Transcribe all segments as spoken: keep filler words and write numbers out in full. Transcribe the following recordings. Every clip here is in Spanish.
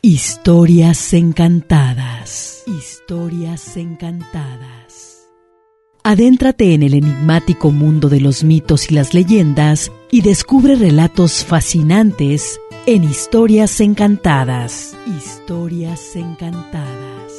Historias encantadas. Historias encantadas. Adéntrate en el enigmático mundo de los mitos y las leyendas y descubre relatos fascinantes en Historias encantadas. Historias encantadas.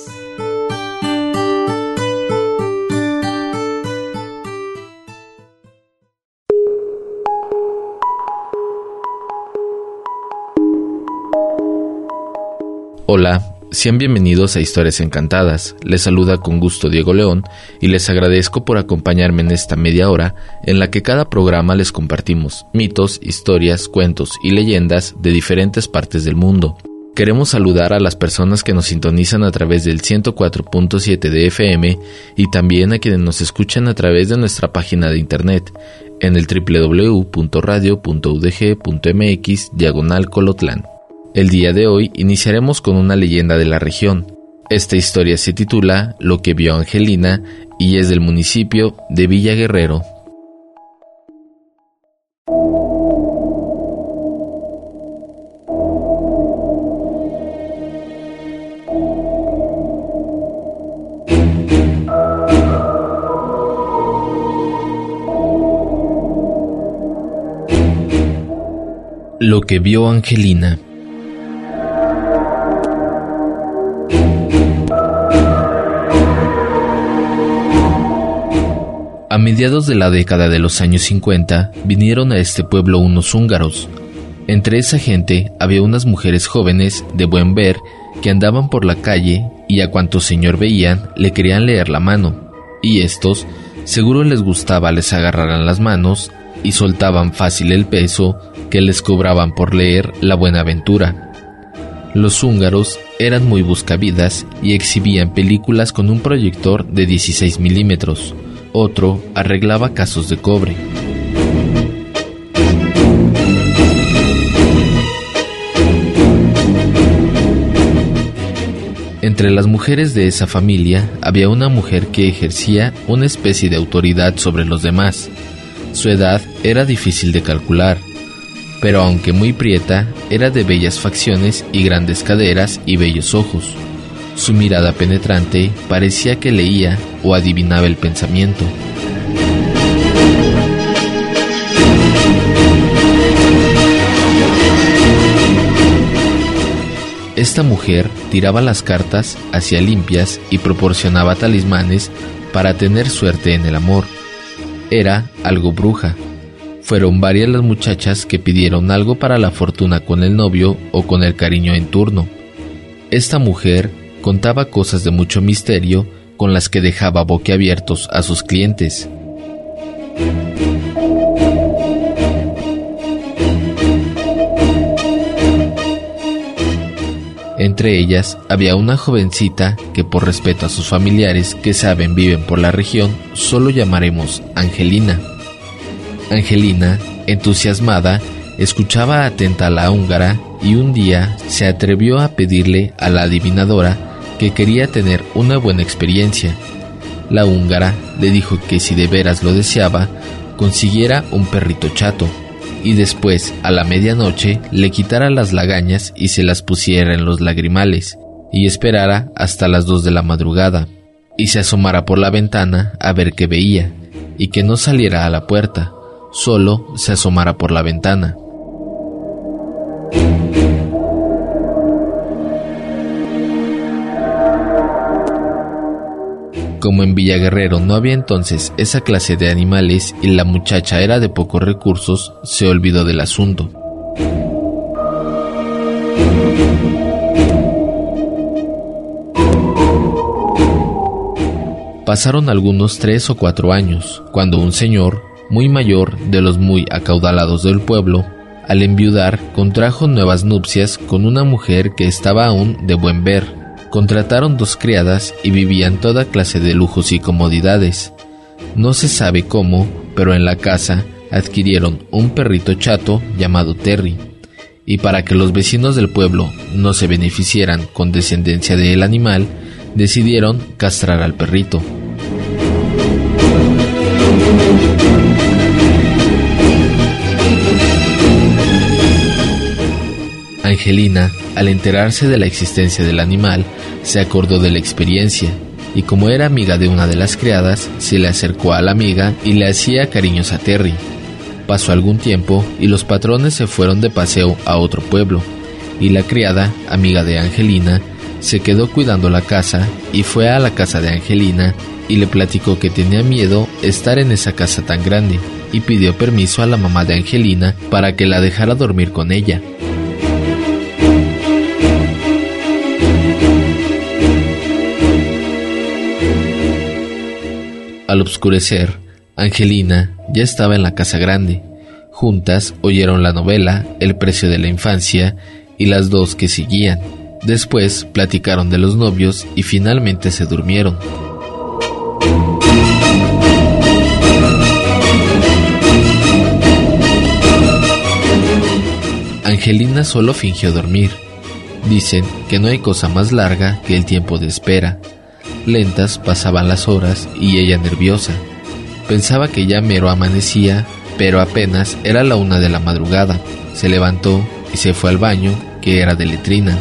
Hola, sean bienvenidos a Historias Encantadas. Les saluda con gusto Diego León y les agradezco por acompañarme en esta media hora en la que cada programa les compartimos mitos, historias, cuentos y leyendas de diferentes partes del mundo. Queremos saludar a las personas que nos sintonizan a través del ciento cuatro punto siete de F M y también a quienes nos escuchan a través de nuestra página de internet en el doble u doble u doble u punto radio punto u d g punto m x diagonal Colotlán. El día de hoy iniciaremos con una leyenda de la región. Esta historia se titula Lo que vio Angelina y es del municipio de Villa Guerrero. Lo que vio Angelina. A mediados de la década de los años cincuenta, vinieron a este pueblo unos húngaros. Entre esa gente había unas mujeres jóvenes de buen ver que andaban por la calle y a cuanto señor veían le querían leer la mano, y estos, seguro les gustaba les agarraran las manos y soltaban fácil el peso que les cobraban por leer la Buenaventura. Los húngaros eran muy buscavidas y exhibían películas con un proyector de dieciséis milímetros. Otro arreglaba casos de cobre. Entre las mujeres de esa familia había una mujer que ejercía una especie de autoridad sobre los demás. Su edad era difícil de calcular, pero aunque muy prieta, era de bellas facciones y grandes caderas y bellos ojos. Su mirada penetrante parecía que leía o adivinaba el pensamiento. Esta mujer tiraba las cartas hacia limpias y proporcionaba talismanes para tener suerte en el amor. Era algo bruja. Fueron varias las muchachas que pidieron algo para la fortuna con el novio o con el cariño en turno. Esta mujer contaba cosas de mucho misterio con las que dejaba boquiabiertos a sus clientes. Entre ellas había una jovencita que por respeto a sus familiares que saben viven por la región, solo llamaremos Angelina. Angelina, entusiasmada, escuchaba atenta a la húngara y un día se atrevió a pedirle a la adivinadora que quería tener una buena experiencia. La húngara le dijo que si de veras lo deseaba, consiguiera un perrito chato, y después, a la medianoche, le quitara las lagañas y se las pusiera en los lagrimales, y esperara hasta las dos de la madrugada, y se asomara por la ventana a ver qué veía, y que no saliera a la puerta, solo se asomara por la ventana. Como en Villa Guerrero no había entonces esa clase de animales y la muchacha era de pocos recursos, se olvidó del asunto. Pasaron algunos tres o cuatro años, cuando un señor, muy mayor, de los muy acaudalados del pueblo, al enviudar contrajo nuevas nupcias con una mujer que estaba aún de buen ver. Contrataron dos criadas y vivían toda clase de lujos y comodidades. No se sabe cómo, pero en la casa adquirieron un perrito chato llamado Terry, y para que los vecinos del pueblo no se beneficiaran con descendencia del animal, decidieron castrar al perrito. Angelina, al enterarse de la existencia del animal, se acordó de la experiencia, y como era amiga de una de las criadas, se le acercó a la amiga y le hacía cariños a Terry. Pasó algún tiempo y los patrones se fueron de paseo a otro pueblo, y la criada, amiga de Angelina, se quedó cuidando la casa y fue a la casa de Angelina y le platicó que tenía miedo estar en esa casa tan grande, y pidió permiso a la mamá de Angelina para que la dejara dormir con ella. Al oscurecer, Angelina ya estaba en la casa grande. Juntas oyeron la novela El precio de la infancia y las dos que seguían. Después platicaron de los novios y finalmente se durmieron. Angelina solo fingió dormir. Dicen que no hay cosa más larga que el tiempo de espera. Lentas pasaban las horas y ella nerviosa. Pensaba que ya mero amanecía, pero apenas era la una de la madrugada. Se levantó y se fue al baño, que era de letrina.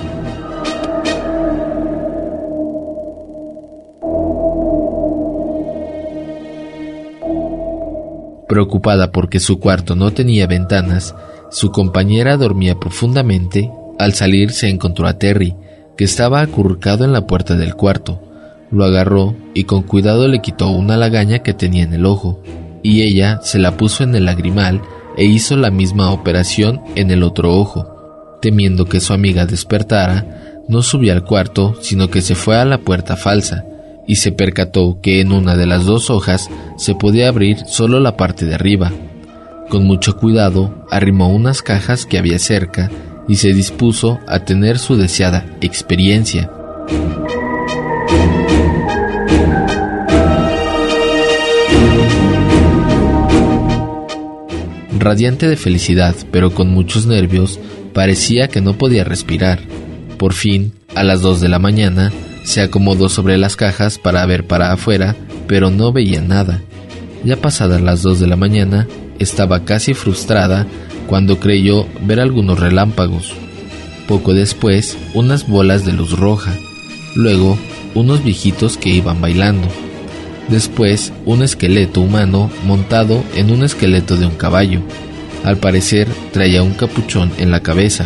Preocupada porque su cuarto no tenía ventanas, su compañera dormía profundamente. Al salir se encontró a Terry, que estaba acurrucado en la puerta del cuarto. Lo agarró y con cuidado le quitó una lagaña que tenía en el ojo, y ella se la puso en el lagrimal e hizo la misma operación en el otro ojo. Temiendo que su amiga despertara, no subió al cuarto, sino que se fue a la puerta falsa, y se percató que en una de las dos hojas se podía abrir solo la parte de arriba. Con mucho cuidado, arrimó unas cajas que había cerca y se dispuso a tener su deseada experiencia. Radiante de felicidad, pero con muchos nervios, parecía que no podía respirar. Por fin, a las dos de la mañana, se acomodó sobre las cajas para ver para afuera, pero no veía nada. Ya pasadas las dos de la mañana, estaba casi frustrada cuando creyó ver algunos relámpagos. Poco después, unas bolas de luz roja. Luego, unos viejitos que iban bailando. Después, un esqueleto humano montado en un esqueleto de un caballo. Al parecer, traía un capuchón en la cabeza.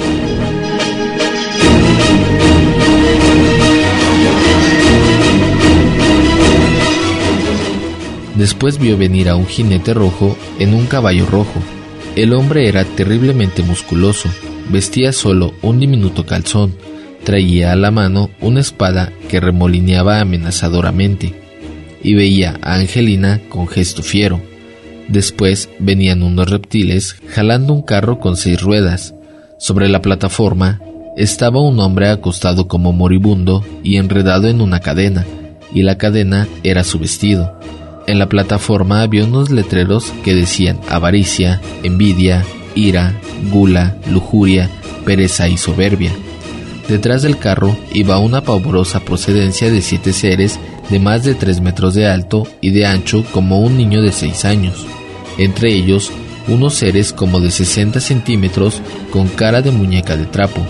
Después vio venir a un jinete rojo en un caballo rojo. El hombre era terriblemente musculoso, vestía solo un diminuto calzón, traía a la mano una espada que remolineaba amenazadoramente, y veía a Angelina con gesto fiero. Después venían unos reptiles jalando un carro con seis ruedas. Sobre la plataforma estaba un hombre acostado como moribundo y enredado en una cadena, y la cadena era su vestido. En la plataforma había unos letreros que decían avaricia, envidia, ira, gula, lujuria, pereza y soberbia. Detrás del carro iba una pavorosa procedencia de siete seres de más de tres metros de alto y de ancho como un niño de seis años. Entre ellos, unos seres como de sesenta centímetros con cara de muñeca de trapo.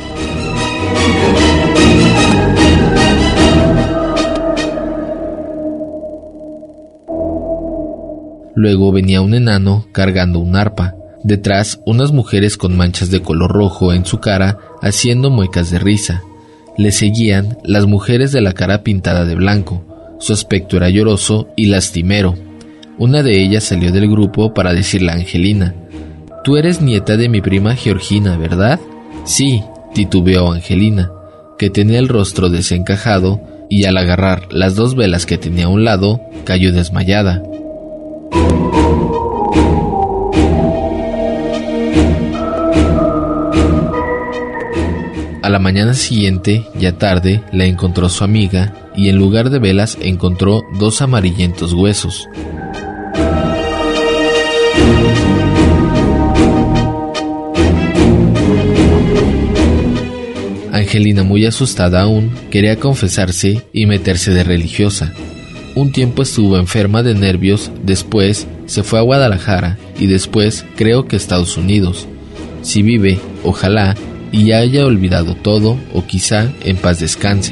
Luego venía un enano cargando un arpa. Detrás, unas mujeres con manchas de color rojo en su cara haciendo muecas de risa. Le seguían las mujeres de la cara pintada de blanco. Su aspecto era lloroso y lastimero. Una de ellas salió del grupo para decirle a Angelina: «Tú eres nieta de mi prima Georgina, ¿verdad?» «Sí», titubeó Angelina, que tenía el rostro desencajado, y al agarrar las dos velas que tenía a un lado, cayó desmayada. A la mañana siguiente, ya tarde, la encontró su amiga y en lugar de velas encontró dos amarillentos huesos. Angelina, muy asustada aún, quería confesarse y meterse de religiosa. Un tiempo estuvo enferma de nervios, después se fue a Guadalajara y después creo que a Estados Unidos. Si vive, ojalá, y ya haya olvidado todo o quizá en paz descanse.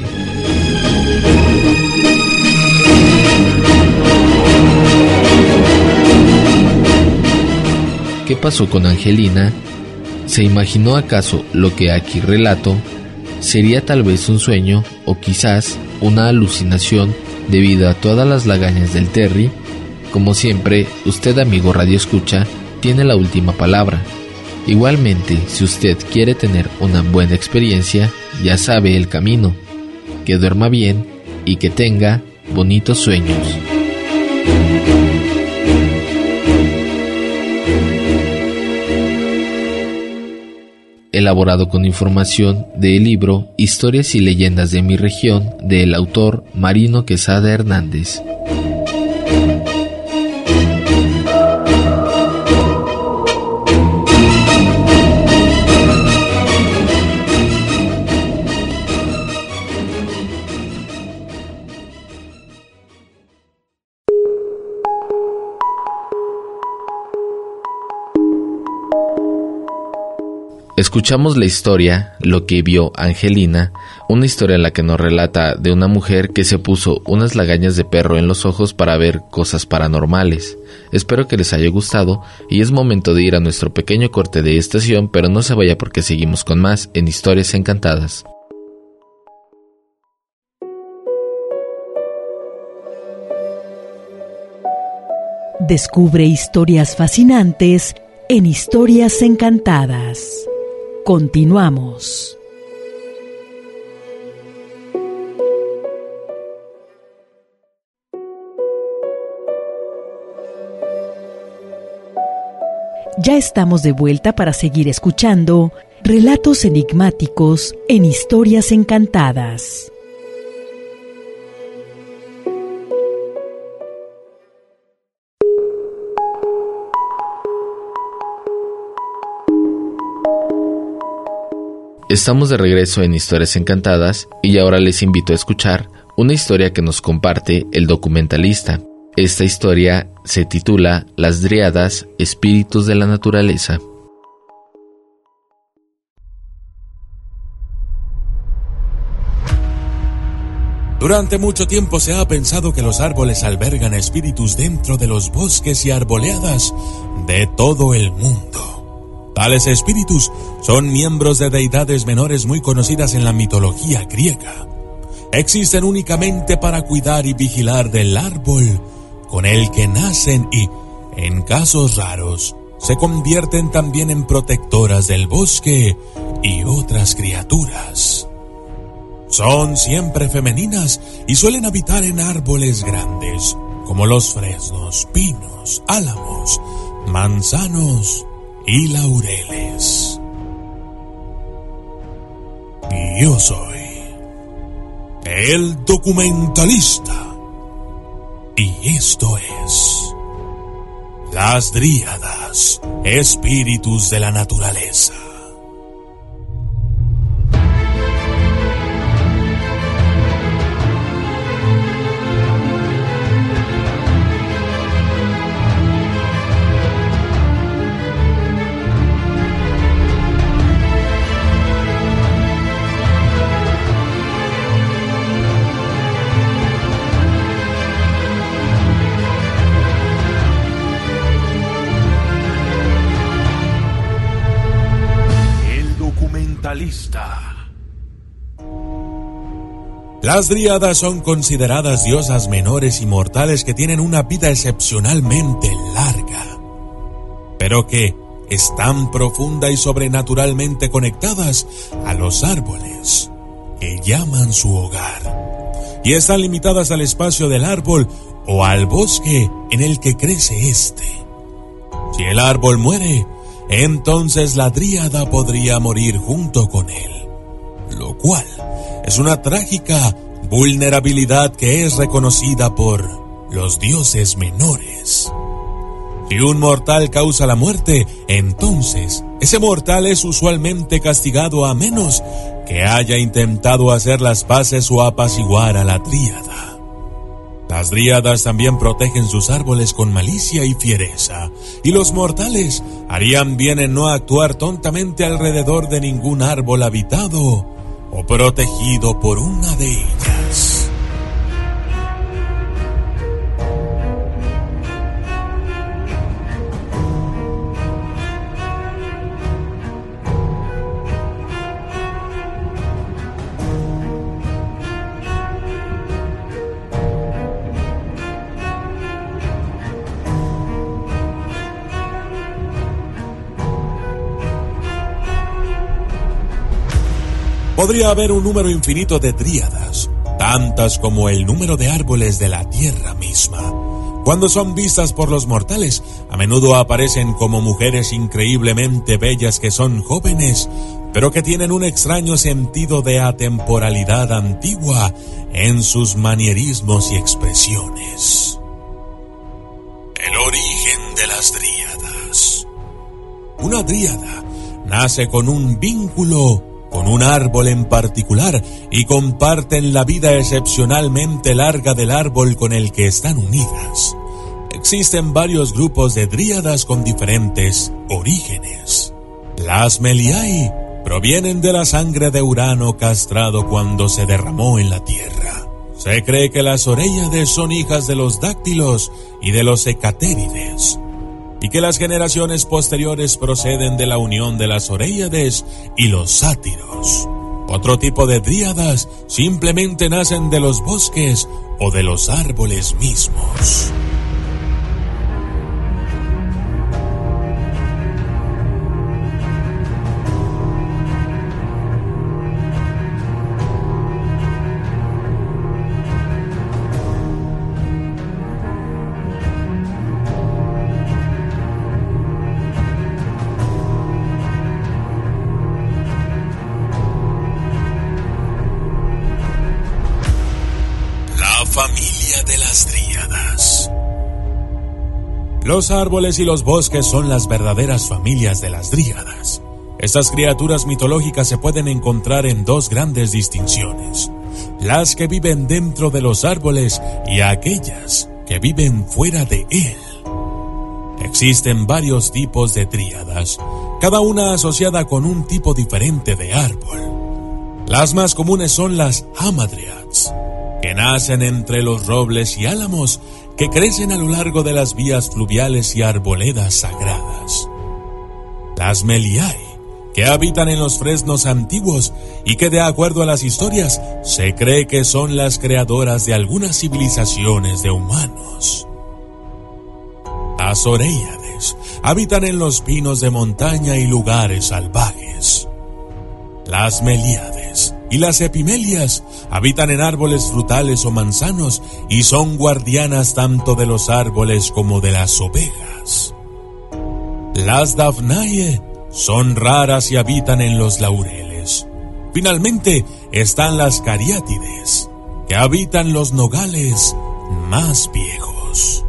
¿Qué pasó con Angelina? ¿Se imaginó acaso lo que aquí relato? ¿Sería tal vez un sueño o quizás una alucinación debido a todas las lagañas del Terry? Como siempre, usted, amigo Radio Escucha, tiene la última palabra. Igualmente, si usted quiere tener una buena experiencia, ya sabe el camino. Que duerma bien y que tenga bonitos sueños. Elaborado con información del libro Historias y leyendas de mi región, del autor Marino Quesada Hernández. Escuchamos la historia Lo que vio Angelina, una historia en la que nos relata de una mujer que se puso unas lagañas de perro en los ojos para ver cosas paranormales. Espero que les haya gustado y es momento de ir a nuestro pequeño corte de estación, pero no se vaya porque seguimos con más en Historias Encantadas. Descubre historias fascinantes en Historias Encantadas. Continuamos. Ya estamos de vuelta para seguir escuchando relatos enigmáticos en Historias Encantadas. Estamos de regreso en Historias Encantadas y ahora les invito a escuchar una historia que nos comparte el documentalista. Esta historia se titula Las Dríadas, Espíritus de la Naturaleza. Durante mucho tiempo se ha pensado que los árboles albergan espíritus dentro de los bosques y arboledas de todo el mundo. Tales espíritus son miembros de deidades menores muy conocidas en la mitología griega. Existen únicamente para cuidar y vigilar del árbol con el que nacen y, en casos raros, se convierten también en protectoras del bosque y otras criaturas. Son siempre femeninas y suelen habitar en árboles grandes, como los fresnos, pinos, álamos, manzanos y laureles. Yo soy el documentalista y esto es Las Dríadas, Espíritus de la Naturaleza. Las dríadas son consideradas diosas menores inmortales que tienen una vida excepcionalmente larga, pero que están profunda y sobrenaturalmente conectadas a los árboles que llaman su hogar, y están limitadas al espacio del árbol o al bosque en el que crece este. Si el árbol muere, entonces la dríada podría morir junto con él, lo cual es una trágica vulnerabilidad que es reconocida por los dioses menores. Si un mortal causa la muerte, entonces ese mortal es usualmente castigado a menos que haya intentado hacer las paces o apaciguar a la dríada. Las dríadas también protegen sus árboles con malicia y fiereza, y los mortales harían bien en no actuar tontamente alrededor de ningún árbol habitado o protegido por una de ellas. Podría haber un número infinito de dríadas, tantas como el número de árboles de la tierra misma. Cuando son vistas por los mortales, a menudo aparecen como mujeres increíblemente bellas que son jóvenes, pero que tienen un extraño sentido de atemporalidad antigua en sus manierismos y expresiones. El origen de las dríadas. Una dríada nace con un vínculo con un árbol en particular y comparten la vida excepcionalmente larga del árbol con el que están unidas. Existen varios grupos de dríadas con diferentes orígenes. Las Meliai provienen de la sangre de Urano castrado cuando se derramó en la tierra. Se cree que las Oréiades son hijas de los dáctilos y de los hecatérides, y que las generaciones posteriores proceden de la unión de las Oréiades y los sátiros. Otro tipo de dríadas simplemente nacen de los bosques o de los árboles mismos. Familia de las dríadas. Los árboles y los bosques son las verdaderas familias de las dríadas. Estas criaturas mitológicas se pueden encontrar en dos grandes distinciones: las que viven dentro de los árboles y aquellas que viven fuera de él. Existen varios tipos de dríadas, cada una asociada con un tipo diferente de árbol. Las más comunes son las hamadryads, que nacen entre los robles y álamos que crecen a lo largo de las vías fluviales y arboledas sagradas. Las Meliai, que habitan en los fresnos antiguos y que, de acuerdo a las historias, se cree que son las creadoras de algunas civilizaciones de humanos. Las Oréiades habitan en los pinos de montaña y lugares salvajes. Las Melíades y las Epimelias habitan en árboles frutales o manzanos y son guardianas tanto de los árboles como de las ovejas. Las Daphnae son raras y habitan en los laureles. Finalmente están las Cariátides, que habitan los nogales más viejos.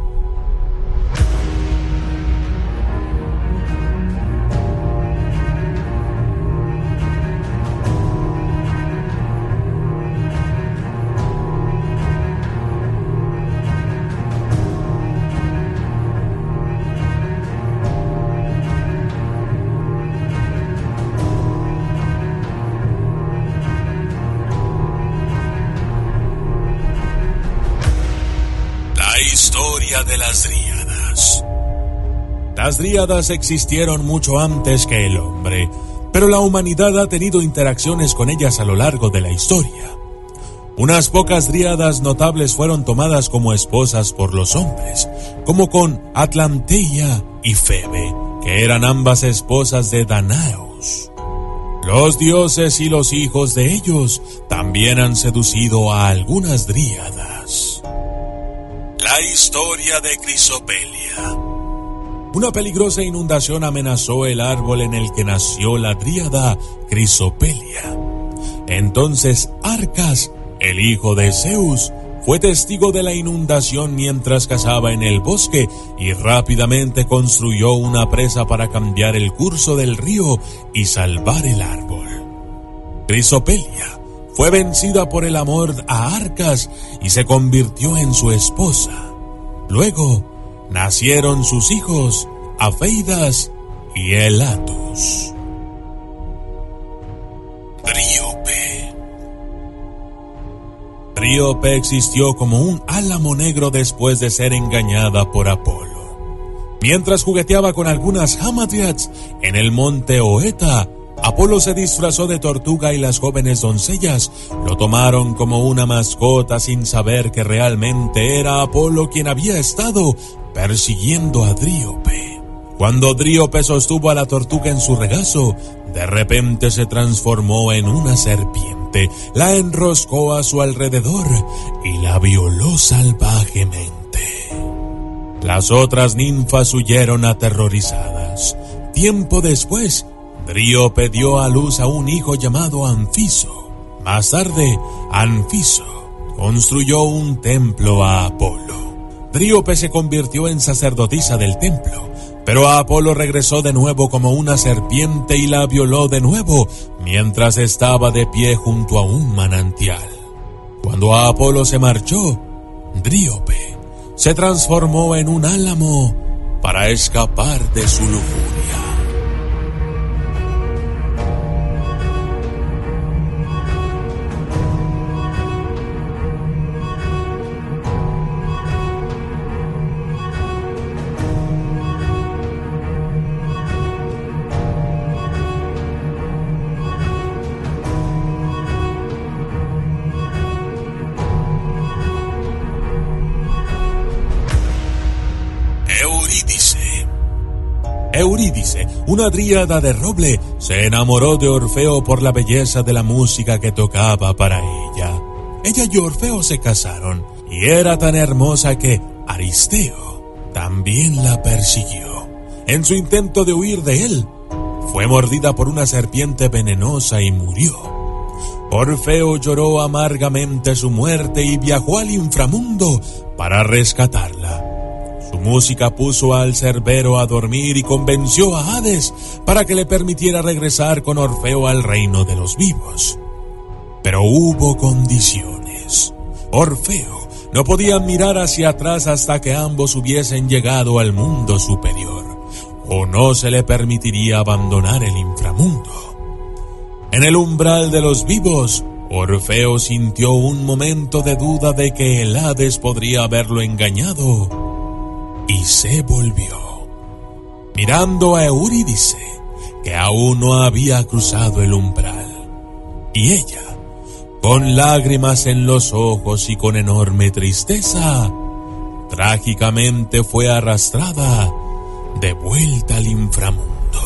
Historia de las dríadas. Las dríadas existieron mucho antes que el hombre, pero la humanidad ha tenido interacciones con ellas a lo largo de la historia. Unas pocas dríadas notables fueron tomadas como esposas por los hombres, como con Atlanteia y Febe, que eran ambas esposas de Danaos. Los dioses y los hijos de ellos también han seducido a algunas dríadas. La historia de Crisopelia. Una peligrosa inundación amenazó el árbol en el que nació la dríada Crisopelia. Entonces Arcas, el hijo de Zeus, fue testigo de la inundación mientras cazaba en el bosque y rápidamente construyó una presa para cambiar el curso del río y salvar el árbol. Crisopelia fue vencida por el amor a Arcas y se convirtió en su esposa. Luego nacieron sus hijos, Afeidas y Elatus. Dríope. Dríope existió como un álamo negro después de ser engañada por Apolo. Mientras jugueteaba con algunas hamadryas en el monte Oeta, Apolo se disfrazó de tortuga y las jóvenes doncellas lo tomaron como una mascota sin saber que realmente era Apolo quien había estado persiguiendo a Dríope. Cuando Dríope sostuvo a la tortuga en su regazo, de repente se transformó en una serpiente, la enroscó a su alrededor y la violó salvajemente. Las otras ninfas huyeron aterrorizadas. Tiempo después, Dríope dio a luz a un hijo llamado Anfiso. Más tarde, Anfiso construyó un templo a Apolo. Dríope se convirtió en sacerdotisa del templo, pero Apolo regresó de nuevo como una serpiente y la violó de nuevo mientras estaba de pie junto a un manantial. Cuando Apolo se marchó, Dríope se transformó en un álamo para escapar de su lujuria. Eurídice, una dríada de roble, se enamoró de Orfeo por la belleza de la música que tocaba para ella. Ella y Orfeo se casaron, y era tan hermosa que Aristeo también la persiguió. En su intento de huir de él, fue mordida por una serpiente venenosa y murió. Orfeo lloró amargamente su muerte y viajó al inframundo para rescatarla. Su música puso al Cerbero a dormir y convenció a Hades para que le permitiera regresar con Orfeo al reino de los vivos. Pero hubo condiciones. Orfeo no podía mirar hacia atrás hasta que ambos hubiesen llegado al mundo superior, o no se le permitiría abandonar el inframundo. En el umbral de los vivos, Orfeo sintió un momento de duda de que el Hades podría haberlo engañado, y se volvió, mirando a Eurídice, que aún no había cruzado el umbral. Y ella, con lágrimas en los ojos y con enorme tristeza, trágicamente fue arrastrada de vuelta al inframundo.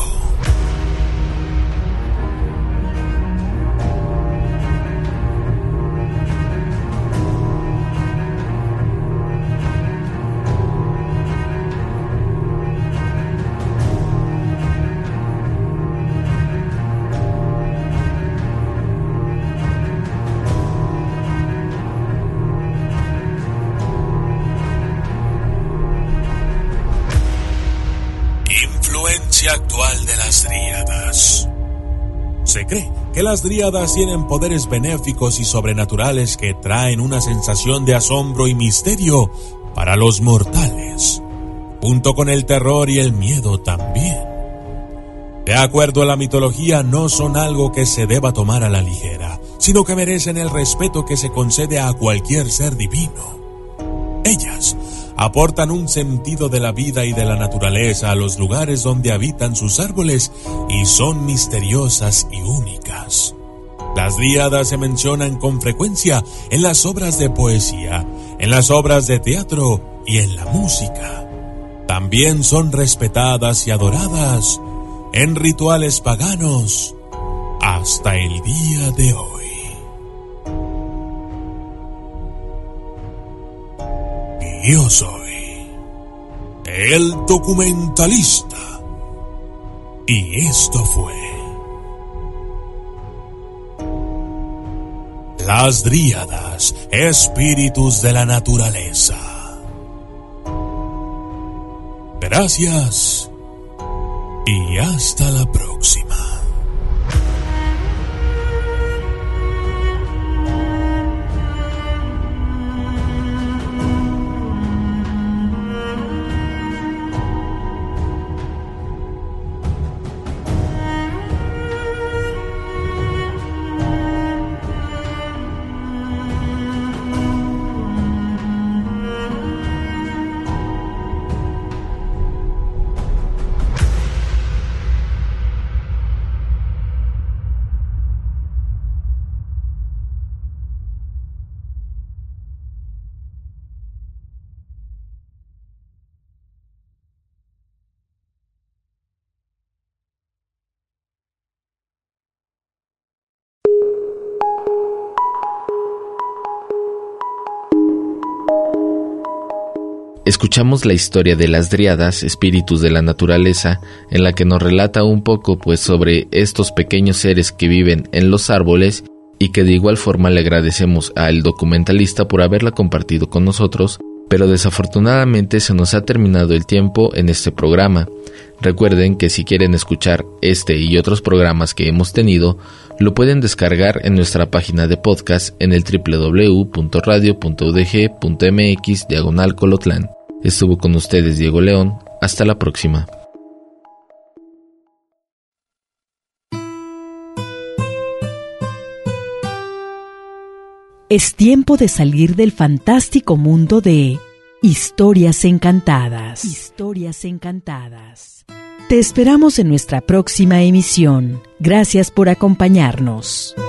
Actual de las dríadas. Se cree que las dríadas tienen poderes benéficos y sobrenaturales que traen una sensación de asombro y misterio para los mortales, junto con el terror y el miedo también. De acuerdo a la mitología, no son algo que se deba tomar a la ligera, sino que merecen el respeto que se concede a cualquier ser divino. Ellas aportan un sentido de la vida y de la naturaleza a los lugares donde habitan sus árboles y son misteriosas y únicas. Las dríadas se mencionan con frecuencia en las obras de poesía, en las obras de teatro y en la música. También son respetadas y adoradas en rituales paganos hasta el día de hoy. Yo soy el documentalista y esto fue Las Dríadas, espíritus de la naturaleza. Gracias y hasta la próxima. escuchamos la historia de las dríadas, espíritus de la naturaleza, en la que nos relata un poco pues sobre estos pequeños seres que viven en los árboles, y que de igual forma le agradecemos al documentalista por haberla compartido con nosotros, pero desafortunadamente se nos ha terminado el tiempo en este programa. Recuerden que si quieren escuchar este y otros programas que hemos tenido, lo pueden descargar en nuestra página de podcast en el doble u doble u doble u punto radio punto u d g punto m x diagonal Colotlán. Estuvo con ustedes Diego León. Hasta la próxima. Es tiempo de salir del fantástico mundo de Historias Encantadas. Historias Encantadas. Te esperamos en nuestra próxima emisión. Gracias por acompañarnos.